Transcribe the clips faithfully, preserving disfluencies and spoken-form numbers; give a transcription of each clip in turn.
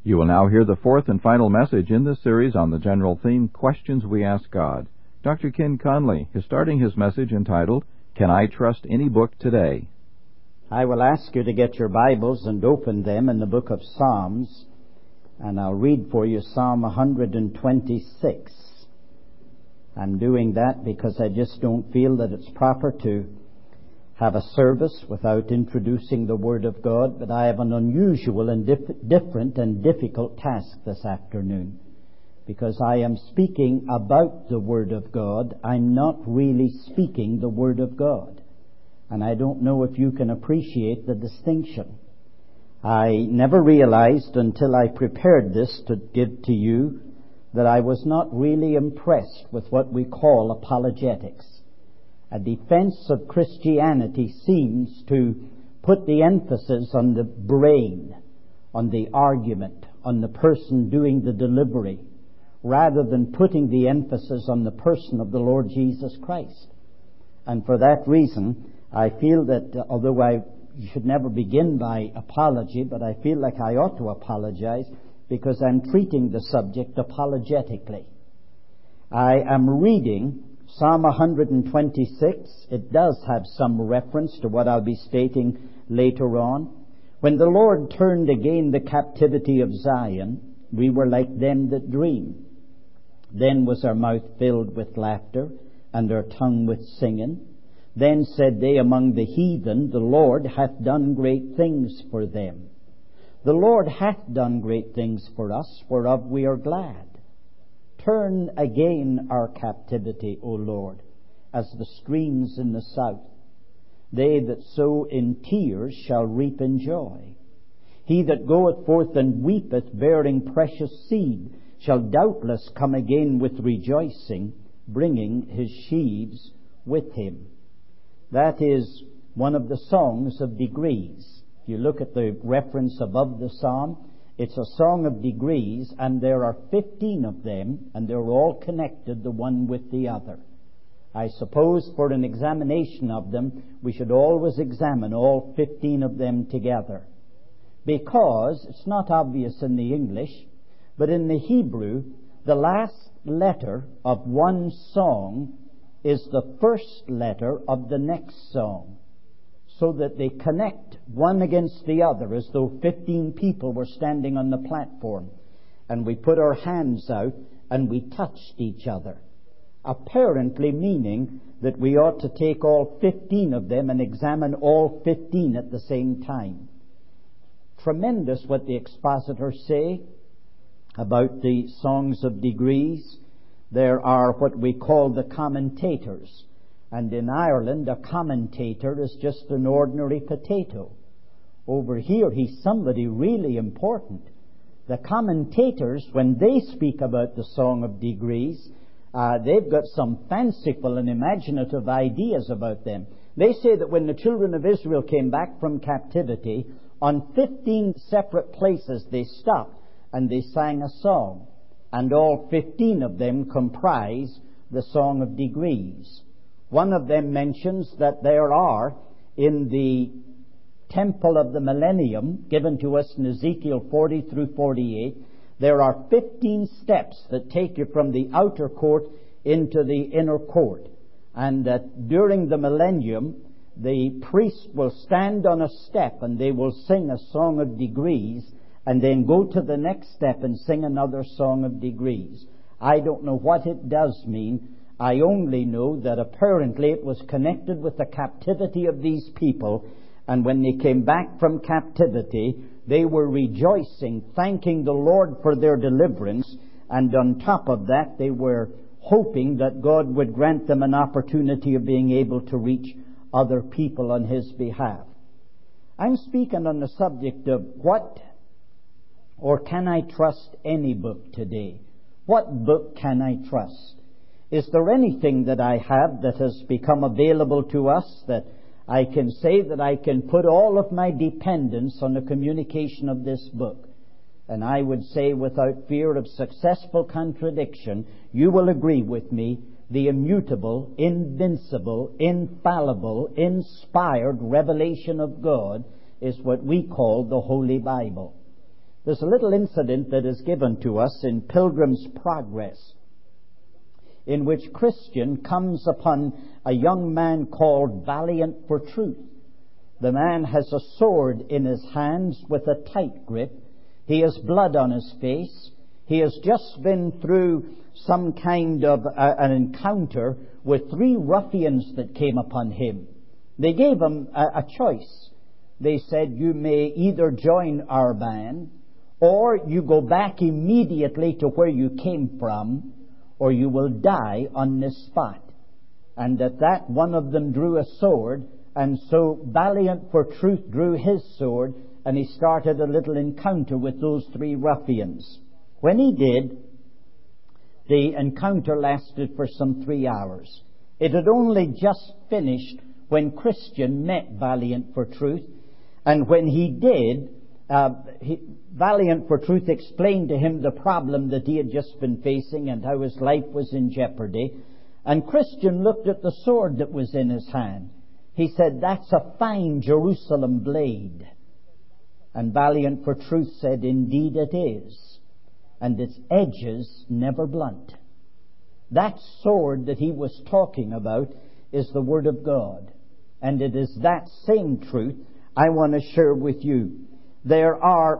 You will now hear the fourth and final message in this series on the general theme, Questions We Ask God. Doctor Ken Conley is starting his message entitled, Can I Trust Any Book Today? I will ask you to get your Bibles and open them in the book of Psalms, and I'll read for you Psalm one twenty-six. I'm doing that because I just don't feel that it's proper to have a service without introducing the Word of God, but I have an unusual and dif- different and difficult task this afternoon, because I am speaking about the Word of God. I'm not really speaking the Word of God, and I don't know if you can appreciate the distinction. I never realized until I prepared this to give to you that I was not really impressed with what we call apologetics. A defense of Christianity seems to put the emphasis on the brain, on the argument, on the person doing the delivery, rather than putting the emphasis on the person of the Lord Jesus Christ. And for that reason, I feel that uh, although I should never begin by apology, but I feel like I ought to apologize because I'm treating the subject apologetically. I am reading Psalm one twenty-six. It does have some reference to what I'll be stating later on. When the Lord turned again the captivity of Zion, we were like them that dream. Then was our mouth filled with laughter, and our tongue with singing. Then said they among the heathen, The Lord hath done great things for them. The Lord hath done great things for us, whereof we are glad. Turn again our captivity, O Lord, as the streams in the south. They that sow in tears shall reap in joy. He that goeth forth and weepeth, bearing precious seed, shall doubtless come again with rejoicing, bringing his sheaves with him. That is one of the songs of degrees. If you look at the reference above the psalm, it's a song of degrees, and there are fifteen of them, and they're all connected, the one with the other. I suppose for an examination of them, we should always examine all fifteen of them together, because it's not obvious in the English, but in the Hebrew, the last letter of one song is the first letter of the next song, so that they connect one against the other, as though fifteen people were standing on the platform, and we put our hands out and we touched each other, apparently meaning that we ought to take all fifteen of them and examine all fifteen at the same time. Tremendous what the expositors say about the songs of degrees. There are what we call the commentators. And in Ireland, a commentator is just an ordinary potato. Over here, he's somebody really important. The commentators, when they speak about the Song of Degrees, uh, they've got some fanciful and imaginative ideas about them. They say that when the children of Israel came back from captivity, on fifteen separate places they stopped and they sang a song. And all fifteen of them comprise the Song of Degrees. One of them mentions that there are, in the temple of the millennium, given to us in Ezekiel forty through forty-eight, there are fifteen steps that take you from the outer court into the inner court. And that during the millennium, the priest will stand on a step and they will sing a song of degrees, and then go to the next step and sing another song of degrees. I don't know what it does mean. I only know that apparently it was connected with the captivity of these people, and when they came back from captivity, they were rejoicing, thanking the Lord for their deliverance, and on top of that, they were hoping that God would grant them an opportunity of being able to reach other people on His behalf. I'm speaking on the subject of what or can I trust any book today? What book can I trust? Is there anything that I have that has become available to us that I can say that I can put all of my dependence on the communication of this book? And I would say, without fear of successful contradiction, you will agree with me, the immutable, invincible, infallible, inspired revelation of God is what we call the Holy Bible. There's a little incident that is given to us in Pilgrim's Progress, in which Christian comes upon a young man called Valiant for Truth. The man has a sword in his hands with a tight grip. He has blood on his face. He has just been through some kind of a, an encounter with three ruffians that came upon him. They gave him a, a choice. They said, you may either join our band, or you go back immediately to where you came from, or you will die on this spot. And at that, one of them drew a sword, and so Valiant for Truth drew his sword, and he started a little encounter with those three ruffians. When he did, the encounter lasted for some three hours. It had only just finished when Christian met Valiant for Truth, and when he did, uh, he, Valiant for Truth explained to him the problem that he had just been facing and how his life was in jeopardy. And Christian looked at the sword that was in his hand. He said, that's a fine Jerusalem blade. And Valiant for Truth said, indeed it is. And its edges never blunt. That sword that he was talking about is the Word of God. And it is that same truth I want to share with you. There are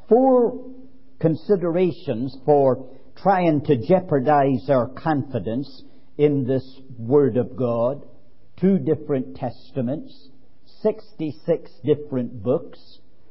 four considerations for trying to jeopardize our confidence in this Word of God. Two different testaments, sixty-six different books,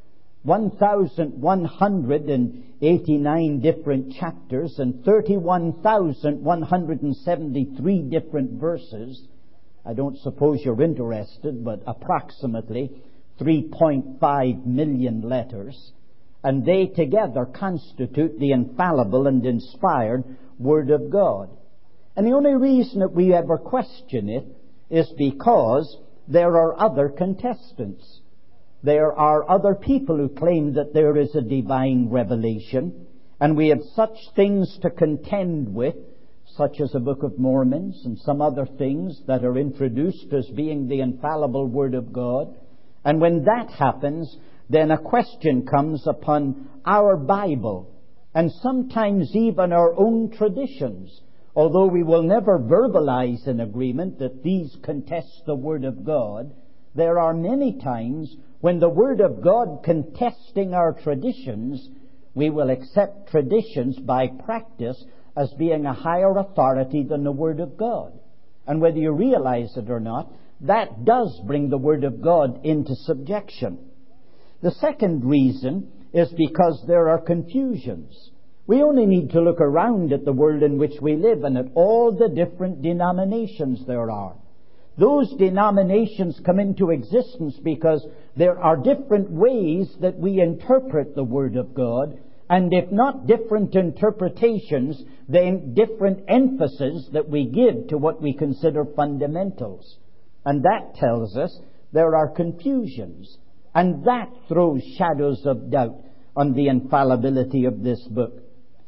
one thousand one hundred eighty-nine different chapters, and thirty-one thousand one hundred seventy-three different verses. I don't suppose you're interested, but approximately three point five million letters. And they together constitute the infallible and inspired Word of God. And the only reason that we ever question it is because there are other contestants. There are other people who claim that there is a divine revelation, and we have such things to contend with, such as the Book of Mormon and some other things that are introduced as being the infallible Word of God. And when that happens, then a question comes upon our Bible, and sometimes even our own traditions. Although we will never verbalize an agreement that these contest the Word of God, there are many times when the Word of God contesting our traditions, we will accept traditions by practice as being a higher authority than the Word of God. And whether you realize it or not, that does bring the Word of God into subjection. The second reason is because there are confusions. We only need to look around at the world in which we live and at all the different denominations there are. Those denominations come into existence because there are different ways that we interpret the Word of God, and if not different interpretations, then different emphasis that we give to what we consider fundamentals. And that tells us there are confusions, and that throws shadows of doubt on the infallibility of this book.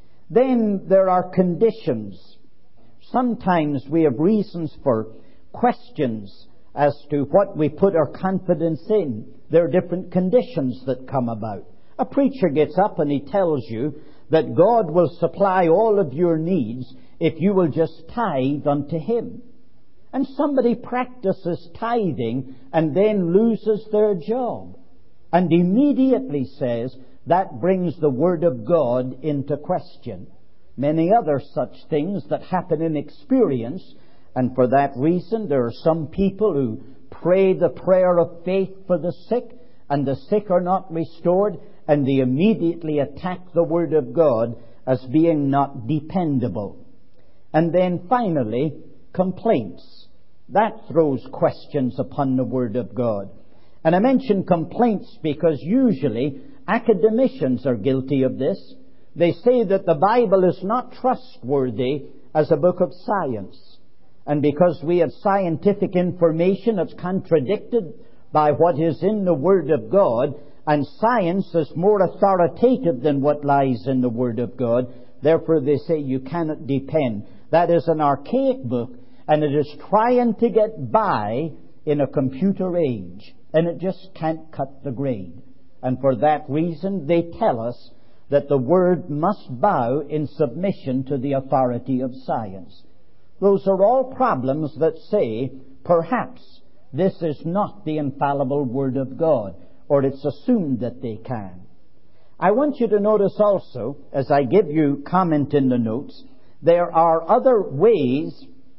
Then there are conditions. Sometimes we have reasons for questions as to what we put our confidence in. There are different conditions that come about. A preacher gets up and he tells you that God will supply all of your needs if you will just tithe unto Him. And somebody practices tithing and then loses their job, and immediately says, that brings the Word of God into question. Many other such things that happen in experience, and for that reason there are some people who pray the prayer of faith for the sick, and the sick are not restored, and they immediately attack the Word of God as being not dependable. And then finally, complaints. That throws questions upon the Word of God. And I mention complaints because usually academicians are guilty of this. They say that the Bible is not trustworthy as a book of science. And because we have scientific information that's contradicted by what is in the Word of God, and science is more authoritative than what lies in the Word of God, therefore they say you cannot depend. That is an archaic book, and it is trying to get by in a computer age, and it just can't cut the grade. And for that reason, they tell us that the Word must bow in submission to the authority of science. Those are all problems that say, perhaps this is not the infallible Word of God, or it's assumed that they can. I want you to notice also, as I give you comment in the notes, there are other ways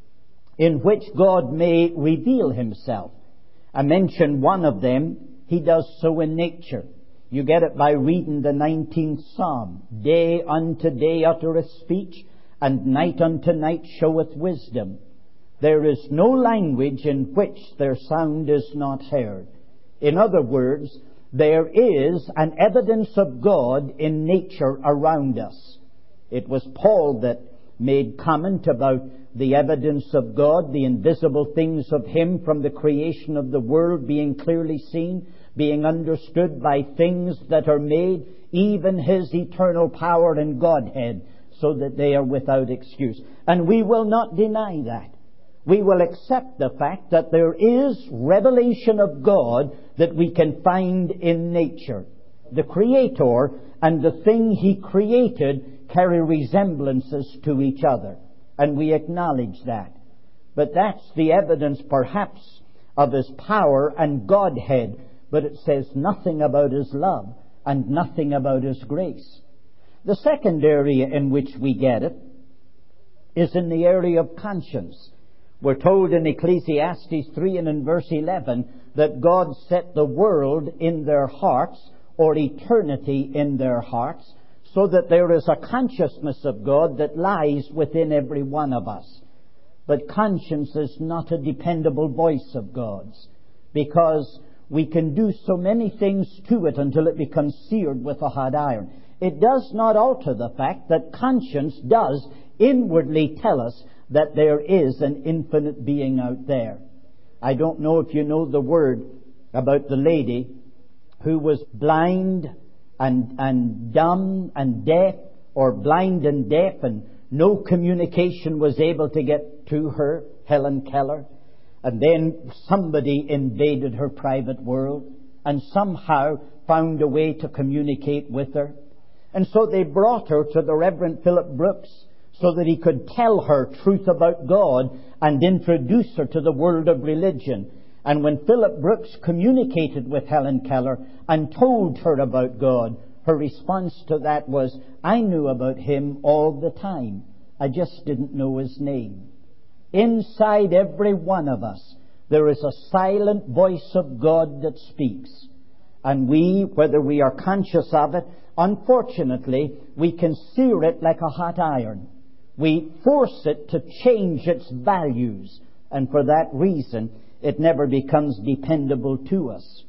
in which God may reveal Himself. I mentioned one of them. He does so in nature. You get it by reading the nineteenth Psalm. Day unto day uttereth speech, and night unto night showeth wisdom. There is no language in which their sound is not heard. In other words, there is an evidence of God in nature around us. It was Paul that made comment about the evidence of God, the invisible things of Him from the creation of the world being clearly seen, being understood by things that are made, even His eternal power and Godhead, so that they are without excuse. And we will not deny that. We will accept the fact that there is revelation of God that we can find in nature. The Creator and the thing He created carry resemblances to each other, and we acknowledge that. But that's the evidence, perhaps, of His power and Godhead, but it says nothing about His love and nothing about His grace. The second area in which we get it is in the area of conscience. We're told in Ecclesiastes three and in verse eleven that God set the world in their hearts, or eternity in their hearts, so that there is a consciousness of God that lies within every one of us. But conscience is not a dependable voice of God's, because we can do so many things to it until it becomes seared with a hot iron. It does not alter the fact that conscience does inwardly tell us that there is an infinite being out there. I don't know if you know the word about the lady who was blind and, and dumb and deaf, or blind and deaf, and no communication was able to get to her, Helen Keller. And then somebody invaded her private world and somehow found a way to communicate with her. And so they brought her to the Reverend Philip Brooks so that he could tell her truth about God and introduce her to the world of religion. And when Philip Brooks communicated with Helen Keller and told her about God, her response to that was, I knew about Him all the time. I just didn't know His name. Inside every one of us, there is a silent voice of God that speaks. And we, whether we are conscious of it, unfortunately, we can sear it like a hot iron. We force it to change its values, and for that reason, it never becomes dependable to us.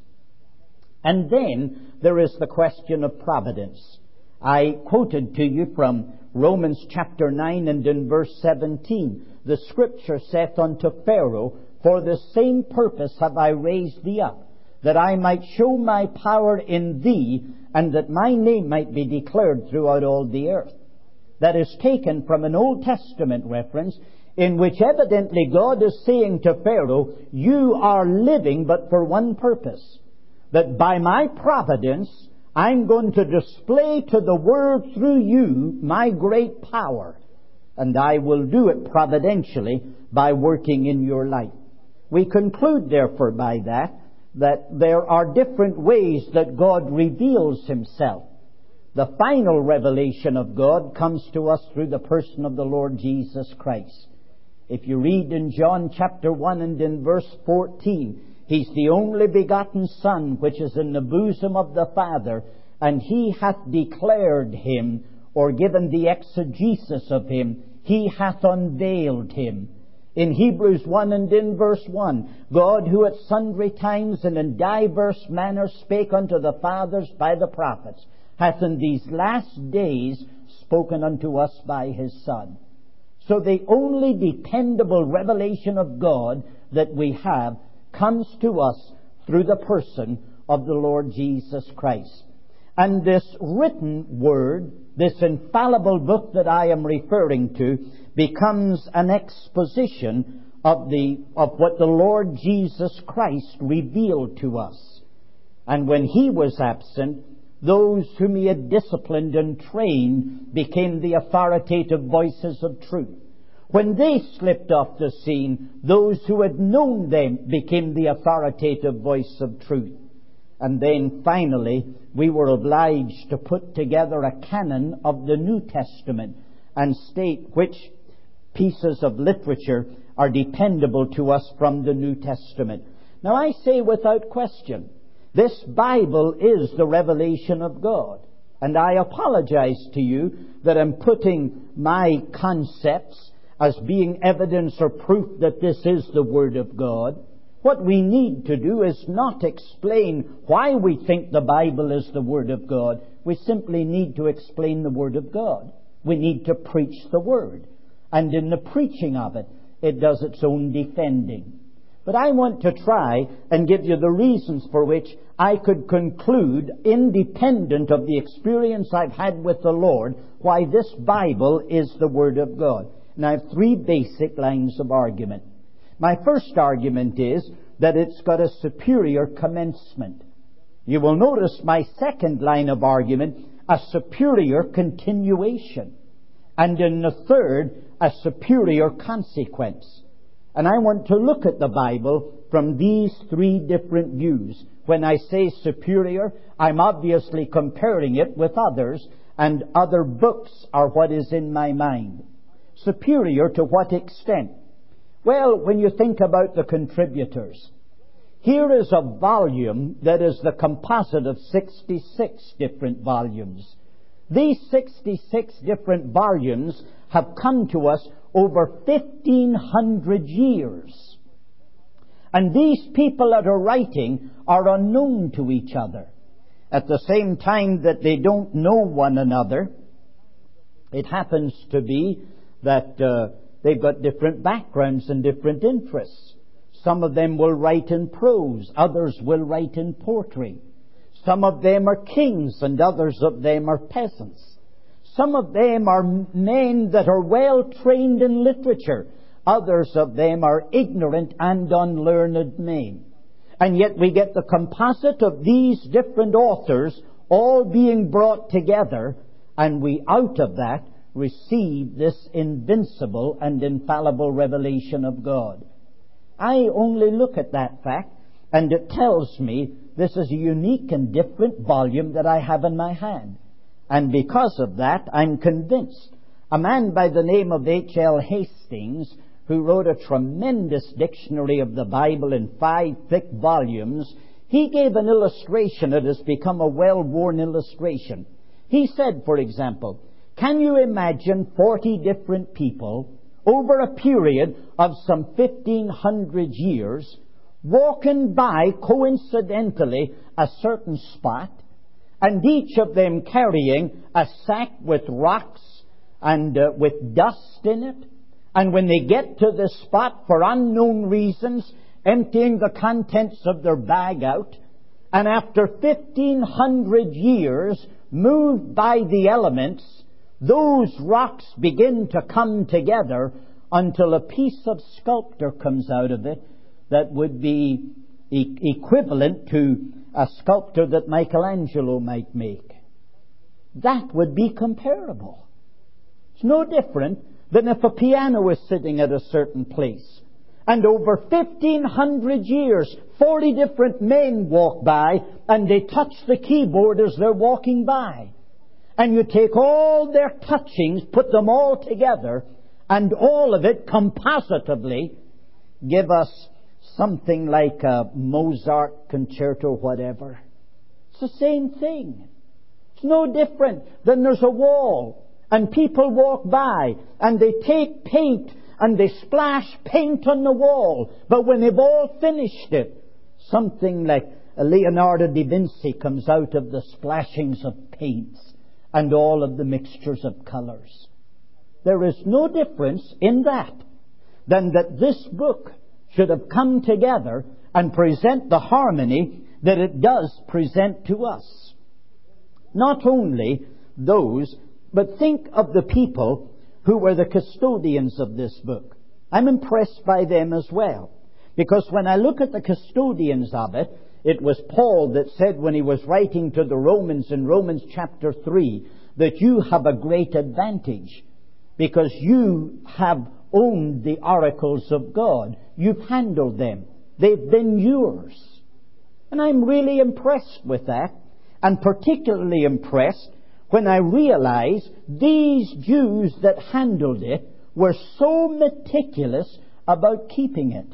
And then there is the question of providence. I quoted to you from Romans chapter nine and in verse seventeen. The Scripture saith unto Pharaoh, For the same purpose have I raised thee up, that I might show my power in thee, and that my name might be declared throughout all the earth. That is taken from an Old Testament reference in which evidently God is saying to Pharaoh, you are living but for one purpose, that by my providence I'm going to display to the world through you my great power, and I will do it providentially by working in your life. We conclude therefore by that that there are different ways that God reveals Himself. The final revelation of God comes to us through the person of the Lord Jesus Christ. If you read in John chapter one and in verse fourteen, He's the only begotten Son which is in the bosom of the Father, and He hath declared Him, or given the exegesis of Him. He hath unveiled Him. In Hebrews one and in verse one, God, who at sundry times and in diverse manners spake unto the fathers by the prophets, hath in these last days spoken unto us by His Son. So the only dependable revelation of God that we have comes to us through the person of the Lord Jesus Christ. And this written word, this infallible book that I am referring to, becomes an exposition of the of what the Lord Jesus Christ revealed to us. And when He was absent, those whom he had disciplined and trained became the authoritative voices of truth. When they slipped off the scene, those who had known them became the authoritative voice of truth. And then finally, we were obliged to put together a canon of the New Testament and state which pieces of literature are dependable to us from the New Testament. Now I say without question, this Bible is the revelation of God. And I apologize to you that I'm putting my concepts as being evidence or proof that this is the Word of God. What we need to do is not explain why we think the Bible is the Word of God. We simply need to explain the Word of God. We need to preach the Word. And in the preaching of it, it does its own defending. But I want to try and give you the reasons for which I could conclude, independent of the experience I've had with the Lord, why this Bible is the Word of God. And I have three basic lines of argument. My first argument is that it's got a superior commencement. You will notice my second line of argument, a superior continuation. And in the third, a superior consequence. And I want to look at the Bible from these three different views. When I say superior, I'm obviously comparing it with others, and other books are what is in my mind. Superior to what extent? Well, when you think about the contributors, here is a volume that is the composite of sixty-six different volumes. These sixty-six different volumes have come to us over fifteen hundred years. And these people that are writing are unknown to each other. At the same time that they don't know one another, it happens to be that uh, they've got different backgrounds and different interests. Some of them will write in prose, others will write in poetry. Some of them are kings and others of them are peasants. Some of them are men that are well trained in literature. Others of them are ignorant and unlearned men. And yet we get the composite of these different authors all being brought together, and we out of that receive this invincible and infallible revelation of God. I only look at that fact, and it tells me this is a unique and different volume that I have in my hand. And because of that, I'm convinced. A man by the name of H L Hastings, who wrote a tremendous dictionary of the Bible in five thick volumes, he gave an illustration that has become a well-worn illustration. He said, for example, can you imagine forty different people over a period of some fifteen hundred years walking by coincidentally a certain spot, and each of them carrying a sack with rocks and uh, with dust in it, and when they get to this spot for unknown reasons, emptying the contents of their bag out, and after fifteen hundred years, moved by the elements, those rocks begin to come together until a piece of sculpture comes out of it that would be e- equivalent to a sculpture that Michelangelo might make. That would be comparable. It's no different than if a piano is sitting at a certain place, and over fifteen hundred years, forty different men walk by, and they touch the keyboard as they're walking by. And you take all their touchings, put them all together, and all of it compositively give us something like a Mozart concerto, whatever. It's the same thing. It's no different than there's a wall, and people walk by, and they take paint, and they splash paint on the wall. But when they've all finished it, something like Leonardo da Vinci comes out of the splashings of paints and all of the mixtures of colors. There is no difference in that than that this book should have come together and present the harmony that it does present to us. Not only those, but think of the people who were the custodians of this book. I'm impressed by them as well, because when I look at the custodians of it, it was Paul that said when he was writing to the Romans in Romans chapter three that you have a great advantage because you have owned the oracles of God. You've handled them. They've been yours. And I'm really impressed with that, and particularly impressed when I realize these Jews that handled it were so meticulous about keeping it.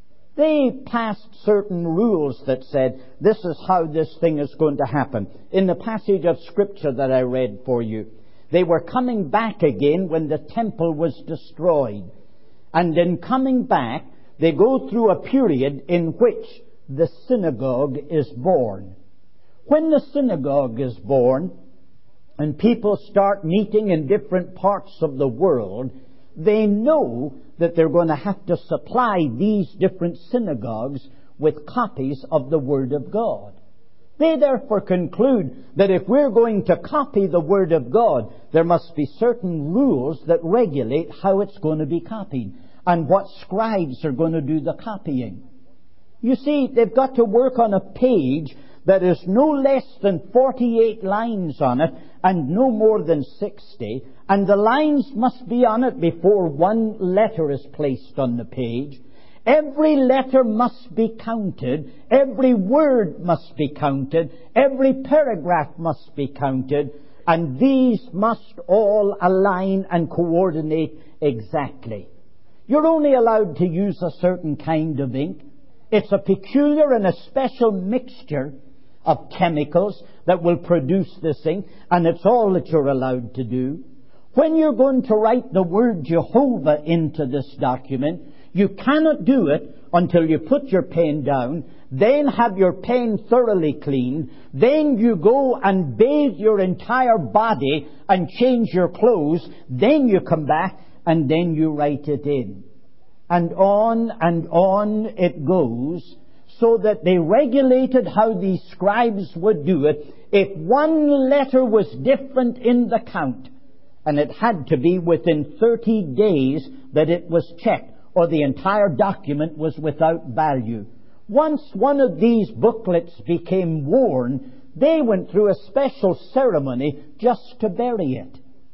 They passed certain rules that said, this is how this thing is going to happen. In the passage of Scripture that I read for you, they were coming back again when the temple was destroyed. And in coming back, they go through a period in which the synagogue is born. When the synagogue is born, and people start meeting in different parts of the world, they know that they're going to have to supply these different synagogues with copies of the Word of God. They therefore conclude that if we're going to copy the Word of God, there must be certain rules that regulate how it's going to be copied and what scribes are going to do the copying. You see, they've got to work on a page that is no less than forty-eight lines on it and no more than sixty, and the lines must be on it before one letter is placed on the page. Every letter must be counted, every word must be counted, every paragraph must be counted, and these must all align and coordinate exactly. You're only allowed to use a certain kind of ink. It's a peculiar and a special mixture of chemicals that will produce this ink, and it's all that you're allowed to do. When you're going to write the word Jehovah into this document, you cannot do it until you put your pen down, then have your pen thoroughly cleaned, then you go and bathe your entire body and change your clothes, then you come back and then you write it in. And on and on it goes, so that they regulated how these scribes would do it. If one letter was different in the count, and it had to be within thirty days that it was checked, or the entire document was without value. Once one of these booklets became worn, they went through a special ceremony just to bury it.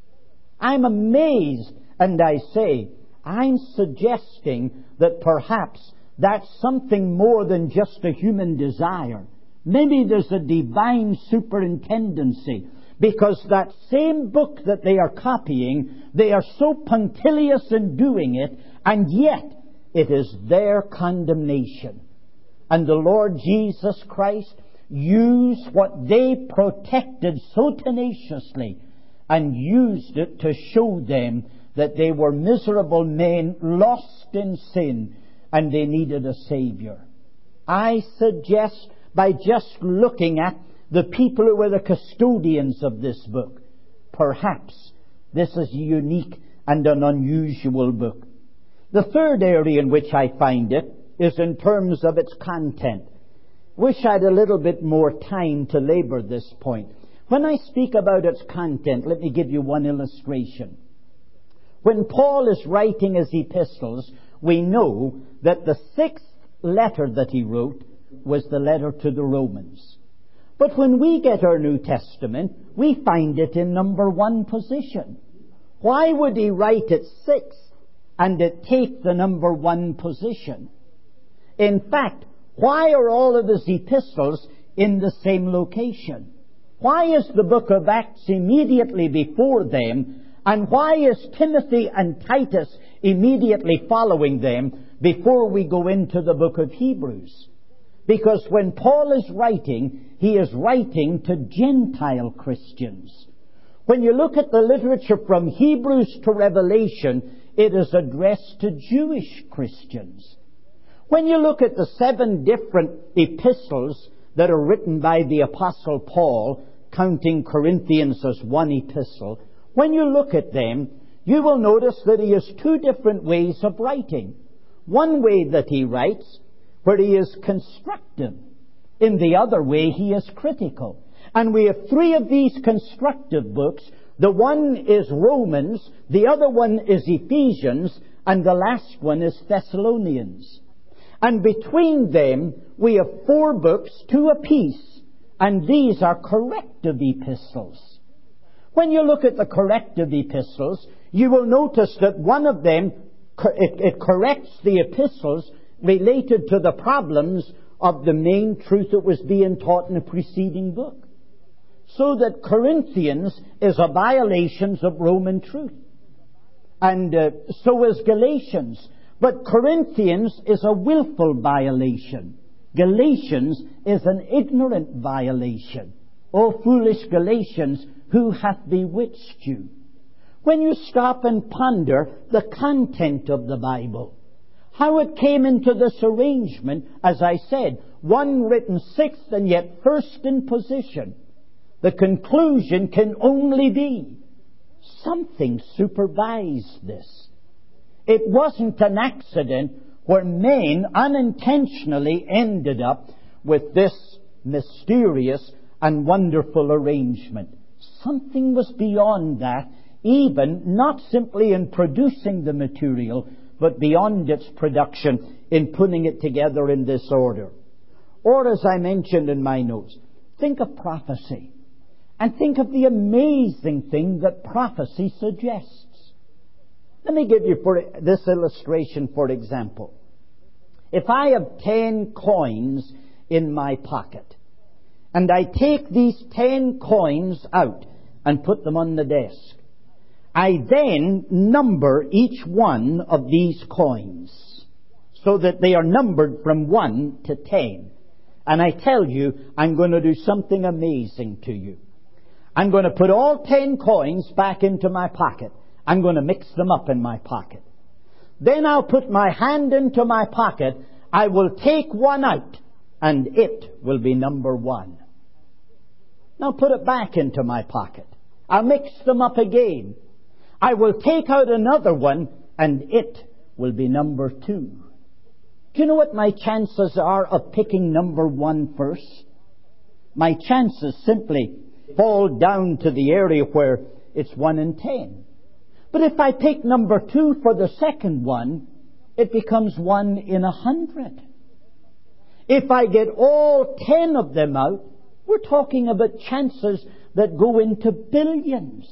I'm amazed, and I say, I'm suggesting that perhaps that's something more than just a human desire. Maybe there's a divine superintendency, because that same book that they are copying, they are so punctilious in doing it, and yet it is their condemnation. And the Lord Jesus Christ used what they protected so tenaciously and used it to show them that they were miserable men lost in sin and they needed a Savior. I suggest by just looking at the people who were the custodians of this book, perhaps this is a unique and an unusual book. The third area in which I find it is in terms of its content. Wish I had a little bit more time to labor this point. When I speak about its content, let me give you one illustration. When Paul is writing his epistles, we know that the sixth letter that he wrote was the letter to the Romans. But when we get our New Testament, we find it in number one position. Why would he write it sixth and it take the number one position? In fact, why are all of his epistles in the same location? Why is the book of Acts immediately before them, and why is Timothy and Titus immediately following them before we go into the book of Hebrews? Because when Paul is writing, he is writing to Gentile Christians. When you look at the literature from Hebrews to Revelation, it is addressed to Jewish Christians. When you look at the seven different epistles that are written by the Apostle Paul, counting Corinthians as one epistle, when you look at them, you will notice that he has two different ways of writing. One way that he writes, where he is constructive. In the other way, he is critical. And we have three of these constructive books. The one is Romans, the other one is Ephesians, and the last one is Thessalonians. And between them, we have four books, two apiece, and these are corrective epistles. When you look at the corrective epistles, you will notice that one of them, it, it corrects the epistles related to the problems of the main truth that was being taught in the preceding book. So that Corinthians is a violation of Roman truth. And uh, so is Galatians. But Corinthians is a willful violation. Galatians is an ignorant violation. O foolish Galatians, who hath bewitched you? When you stop and ponder the content of the Bible, how it came into this arrangement, as I said, one written sixth and yet first in position, the conclusion can only be something supervised this. It wasn't an accident where men unintentionally ended up with this mysterious and wonderful arrangement. Something was beyond that, even not simply in producing the material, but beyond its production in putting it together in this order. Or, as I mentioned in my notes, think of prophecy. And think of the amazing thing that prophecy suggests. Let me give you for this illustration, for example. If I have ten coins in my pocket, and I take these ten coins out and put them on the desk, I then number each one of these coins so that they are numbered from one to ten. And I tell you, I'm going to do something amazing to you. I'm going to put all ten coins back into my pocket. I'm going to mix them up in my pocket. Then I'll put my hand into my pocket. I will take one out, and it will be number one. Now put it back into my pocket. I'll mix them up again. I will take out another one, and it will be number two. Do you know what my chances are of picking number one first? My chances simply fall down to the area where it's one in ten. But if I pick number two for the second one, it becomes one in a hundred. If I get all ten of them out, we're talking about chances that go into billions.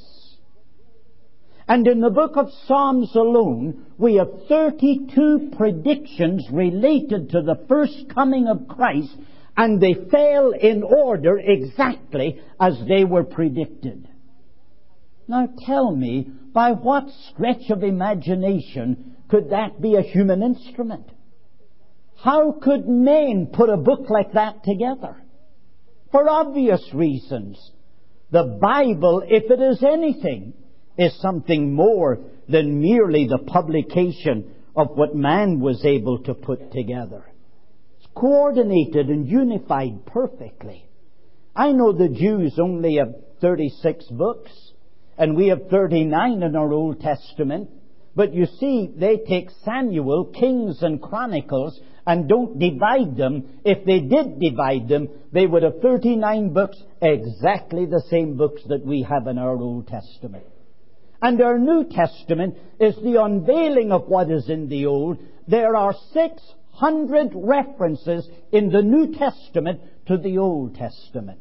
And in the book of Psalms alone, we have thirty-two predictions related to the first coming of Christ, and they fell in order exactly as they were predicted. Now tell me, by what stretch of imagination could that be a human instrument? How could men put a book like that together? For obvious reasons. The Bible, if it is anything, is something more than merely the publication of what man was able to put together. It's coordinated and unified perfectly. I know the Jews only have thirty-six books, and we have thirty-nine in our Old Testament. But you see, they take Samuel, Kings and Chronicles, and don't divide them. If they did divide them, they would have thirty-nine books, exactly the same books that we have in our Old Testament. And our New Testament is the unveiling of what is in the Old. There are six hundred references in the New Testament to the Old Testament.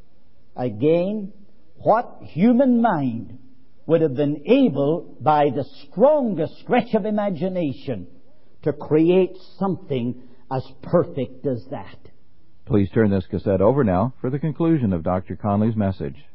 Again, what human mind would have been able, by the strongest stretch of imagination, to create something as perfect as that? Please turn this cassette over now for the conclusion of Doctor Conley's message.